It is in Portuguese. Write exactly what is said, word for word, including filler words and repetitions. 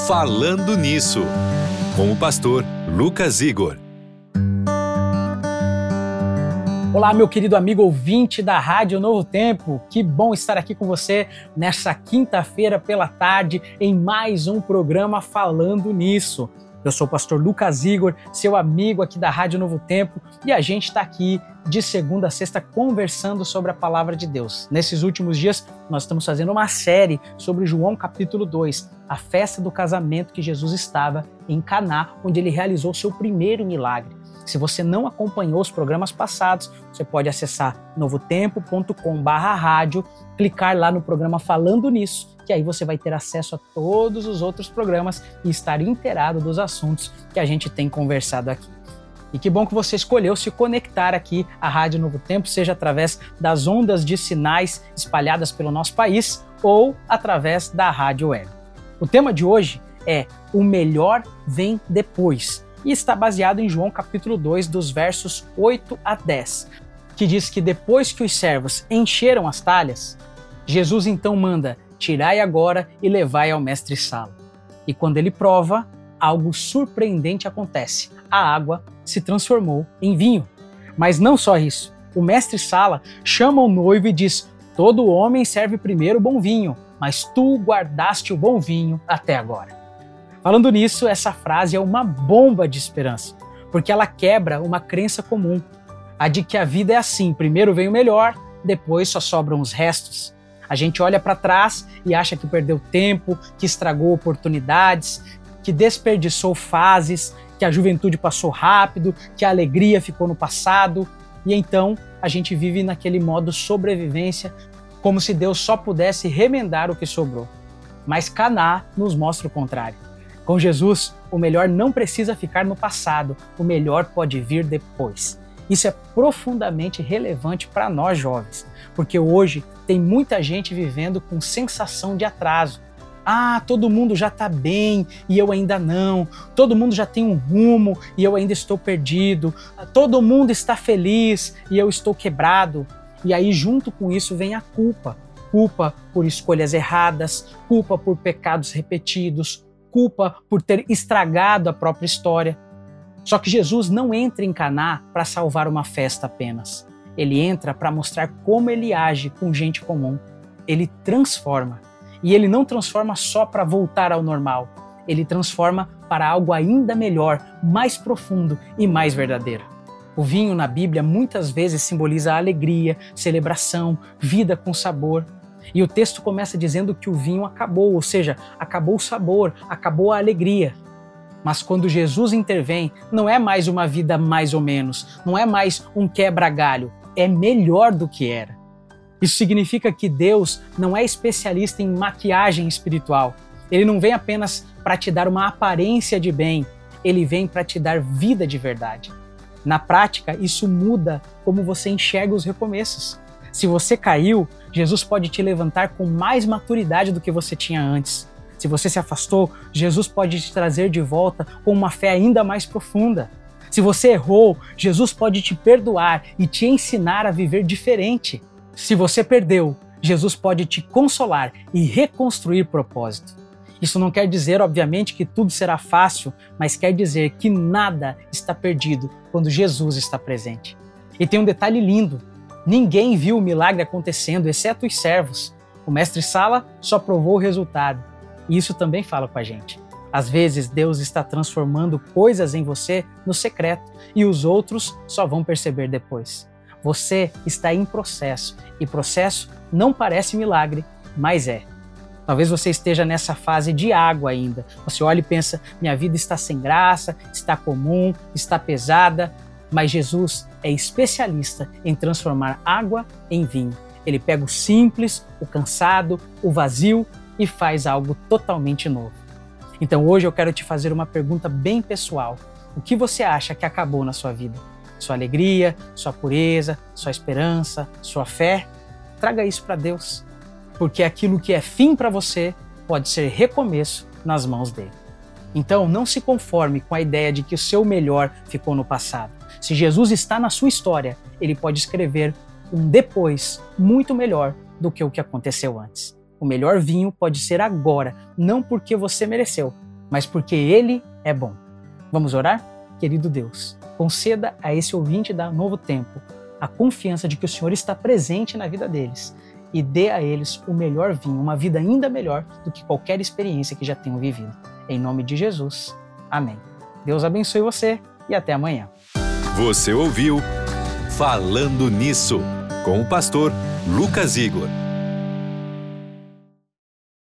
Falando Nisso, com o pastor Lucas Igor. Olá, meu querido amigo ouvinte da Rádio Novo Tempo, que bom estar aqui com você nessa quinta-feira pela tarde em mais um programa Falando Nisso. Eu sou o pastor Lucas Igor, seu amigo aqui da Rádio Novo Tempo, e a gente está aqui de segunda a sexta conversando sobre a Palavra de Deus. Nesses últimos dias, nós estamos fazendo uma série sobre João capítulo dois, a festa do casamento que Jesus estava em Caná, onde ele realizou seu primeiro milagre. Se você não acompanhou os programas passados, você pode acessar novotempo ponto com barra rádio, clicar lá no programa Falando Nisso, que aí você vai ter acesso a todos os outros programas e estar inteirado dos assuntos que a gente tem conversado aqui. E que bom que você escolheu se conectar aqui à Rádio Novo Tempo, seja através das ondas de sinais espalhadas pelo nosso país ou através da rádio web. O tema de hoje é O Melhor Vem Depois e está baseado em João capítulo dois, dos versos oito a dez, que diz que depois que os servos encheram as talhas, Jesus então manda: tirai agora e levai ao mestre-sala. E quando ele prova, algo surpreendente acontece. A água se transformou em vinho. Mas não só isso. O mestre-sala chama o noivo e diz: todo homem serve primeiro o bom vinho, mas tu guardaste o bom vinho até agora. Falando nisso, essa frase é uma bomba de esperança, porque ela quebra uma crença comum, a de que a vida é assim: primeiro vem o melhor, depois só sobram os restos. A gente olha para trás e acha que perdeu tempo, que estragou oportunidades, que desperdiçou fases, que a juventude passou rápido, que a alegria ficou no passado. E então a gente vive naquele modo sobrevivência, como se Deus só pudesse remendar o que sobrou. Mas Caná nos mostra o contrário. Com Jesus, o melhor não precisa ficar no passado, o melhor pode vir depois. Isso é profundamente relevante para nós jovens, porque hoje tem muita gente vivendo com sensação de atraso. Ah, todo mundo já está bem e eu ainda não. Todo mundo já tem um rumo e eu ainda estou perdido. Todo mundo está feliz e eu estou quebrado. E aí, junto com isso, vem a culpa. Culpa por escolhas erradas, culpa por pecados repetidos, culpa por ter estragado a própria história. Só que Jesus não entra em Caná para salvar uma festa apenas. Ele entra para mostrar como ele age com gente comum. Ele transforma. E ele não transforma só para voltar ao normal. Ele transforma para algo ainda melhor, mais profundo e mais verdadeiro. O vinho na Bíblia muitas vezes simboliza alegria, celebração, vida com sabor. E o texto começa dizendo que o vinho acabou, ou seja, acabou o sabor, acabou a alegria. Mas quando Jesus intervém, não é mais uma vida mais ou menos, não é mais um quebra-galho, é melhor do que era. Isso significa que Deus não é especialista em maquiagem espiritual. Ele não vem apenas para te dar uma aparência de bem, ele vem para te dar vida de verdade. Na prática, isso muda como você enxerga os recomeços. Se você caiu, Jesus pode te levantar com mais maturidade do que você tinha antes. Se você se afastou, Jesus pode te trazer de volta com uma fé ainda mais profunda. Se você errou, Jesus pode te perdoar e te ensinar a viver diferente. Se você perdeu, Jesus pode te consolar e reconstruir propósito. Isso não quer dizer, obviamente, que tudo será fácil, mas quer dizer que nada está perdido quando Jesus está presente. E tem um detalhe lindo: ninguém viu o milagre acontecendo, exceto os servos. O mestre-sala só provou o resultado. E isso também fala com a gente. Às vezes, Deus está transformando coisas em você no secreto e os outros só vão perceber depois. Você está em processo, e processo não parece milagre, mas é. Talvez você esteja nessa fase de água ainda. Você olha e pensa: minha vida está sem graça, está comum, está pesada. Mas Jesus é especialista em transformar água em vinho. Ele pega o simples, o cansado, o vazio e faz algo totalmente novo. Então hoje eu quero te fazer uma pergunta bem pessoal. O que você acha que acabou na sua vida? Sua alegria, sua pureza, sua esperança, sua fé? Traga isso para Deus. Porque aquilo que é fim para você pode ser recomeço nas mãos dele. Então não se conforme com a ideia de que o seu melhor ficou no passado. Se Jesus está na sua história, ele pode escrever um depois muito melhor do que o que aconteceu antes. O melhor vinho pode ser agora, não porque você mereceu, mas porque Ele é bom. Vamos orar? Querido Deus, conceda a esse ouvinte da Novo Tempo a confiança de que o Senhor está presente na vida deles e dê a eles o melhor vinho, uma vida ainda melhor do que qualquer experiência que já tenham vivido. Em nome de Jesus. Amém. Deus abençoe você e até amanhã. Você ouviu Falando Nisso, com o pastor Lucas Igor.